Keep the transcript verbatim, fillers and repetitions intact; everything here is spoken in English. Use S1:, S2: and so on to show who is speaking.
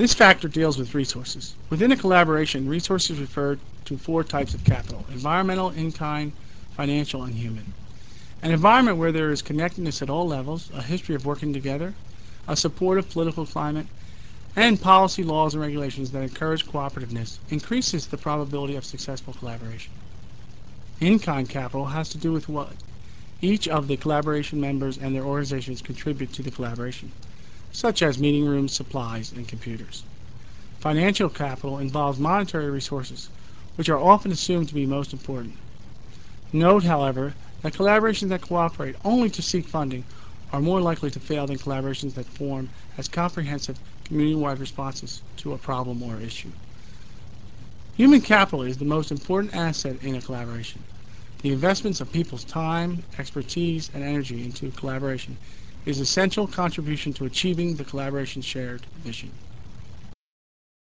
S1: This factor deals with resources. Within a collaboration, resources refer to four types of capital: environmental, in-kind, financial, and human. An environment where there is connectedness at all levels, a history of working together, a supportive political climate, and policy laws and regulations that encourage cooperativeness increases the probability of successful collaboration. In-kind capital has to do with what each of the collaboration members and their organizations contribute to the collaboration, such as meeting rooms, supplies, and computers. Financial capital involves monetary resources, which are often assumed to be most important. Note, however, that collaborations that cooperate only to seek funding are more likely to fail than collaborations that form as comprehensive community-wide responses to a problem or issue. Human capital is the most important asset in a collaboration. The investments of people's time, expertise, and energy into collaboration is an essential contribution to achieving the collaboration's shared vision.